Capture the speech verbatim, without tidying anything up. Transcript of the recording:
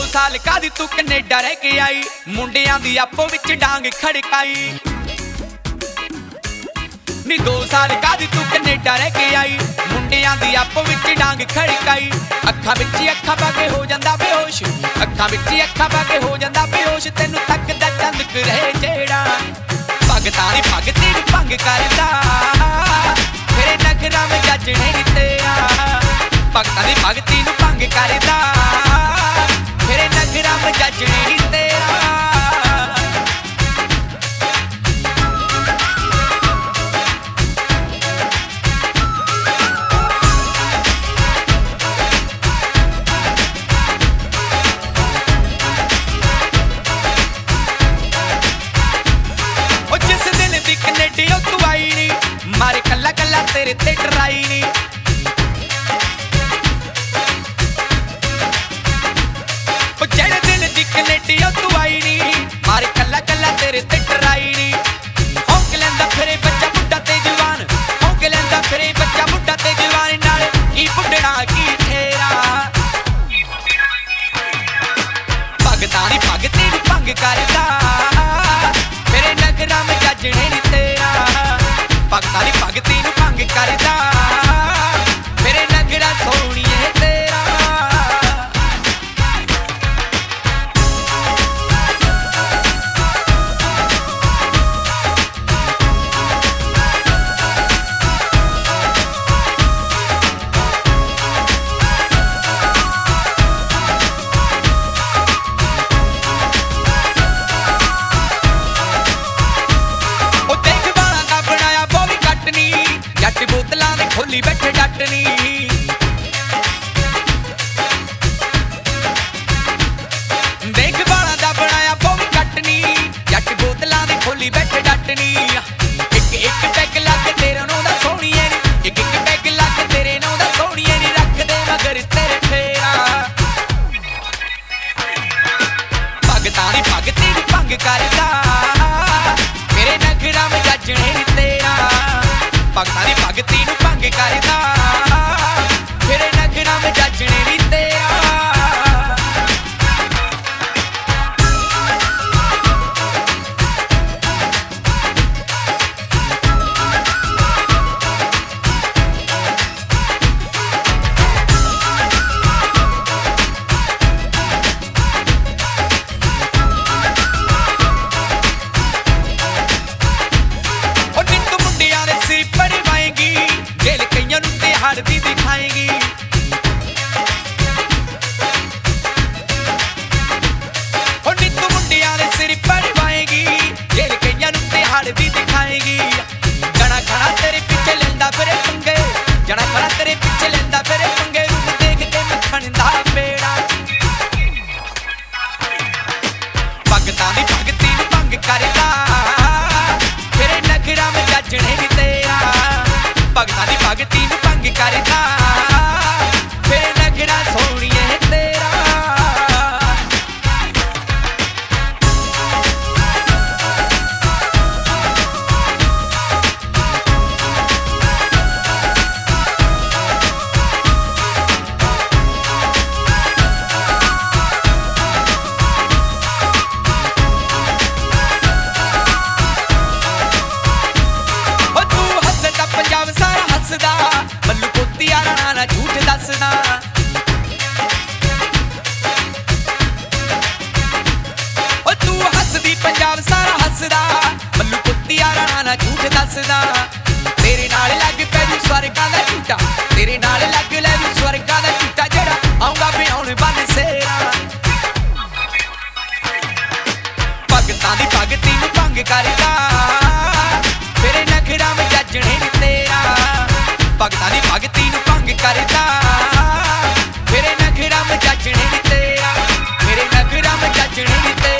साल कादी तू कनेडा रह के आई, मुंडियां दी आपो विच डांग खड़काई। नी दो साल कादी तू कनेडा रह के आई, मुंडियां दी आपो विच डांग खड़काई। अखां विच अखां पा के हो जांदा बेहोश, अखां विच अखां पा के हो जांदा बेहोश। तैनू तकदा चंद करे जेड़ा भगतां दी भगती नूं भंग करदा, तेरे नखरां में जजणे नी तेरा। भगतां दी भगती नूं भंग करदा, तेरे नखरां में जजणे नी तेरा। कनेडियों तू आई नी, मारे कला कला तेरे ते डराई नी। जेड़े दिल दी कनेडियों तू आई नी, मारे कला कला तेरे ते डराई नी। होंक लैंदा फिरे बच्चा बुड्ढा ते जवान, होंक लैंदा फिरे बच्चा बुड्ढा ते जवान। नाल की बुड्ढड़ा की ठेरा, भगतां दी भगती नूं भंग करदा, तेरे नखरां में जजणे नी तेरा। भगतां दी भगती नूं भंग करदा, तेरे नखरां सोहणीए तेरा। जट बोतलां दे खोली बैठे डटनी, देख बालां दा बनाया बोवी कटनी। जट बोतलां दे खोली बैठे डटनी। एक एक पैग लग तेरे नौं दा सोहणीए नी, एक एक पैग लग तेरे नौं दा सोहणीए नी। रख दे मगर तेरे फेरा, भगतां दी भगती नूं भंग करदा, तेरे नखरां में जजणे नी तेरा। भगतां दी भगती नूं भंग करदा, तेरे नखरां में जजणे नी तेरा। हरदी दिखाएगी, और नीतू मुंडियां दे सिर पड़वाएगी। जेल कईयां नूं ते हरदी दिखाएगी। जना खड़ा तेरे पीछे लैंदा फिरे पंगे, जना खड़ा तेरे पीछे लैंदा फिरे पंगे। रूप देख के मक्खण दा पेड़ा, भगतां दी भगती नूं भंग करदा, तेरे नखरां में जजणे नी तेरा। भगतां दी भगती नूं भंग करदा, तेरे नखरां सोहणीए तेरा। ओ तू हसदा पंजाब सारा हसदा, मल्लू पोती आला ना झूठ दसना। ओ तू हसदी पंजाब सारा हसदा, मल्लू पोती आला ना झूठ दसदा। तेरे नाल लग पै जू स्वर्गां दा झूठा, तेरे नाल लग लै जू स्वर्गां दा झूठा। जेड़ा आऊंगा बिहाउण बन सेरा, भगतां दी भगती नूं भंग करदा, तेरे नखरां में जजणे नी तेरा। भगतां दी भगती नूं भंग करदा, तेरे नखरां में जजणे नी तेरा। तेरे नखरां में जजणे नी तेरा।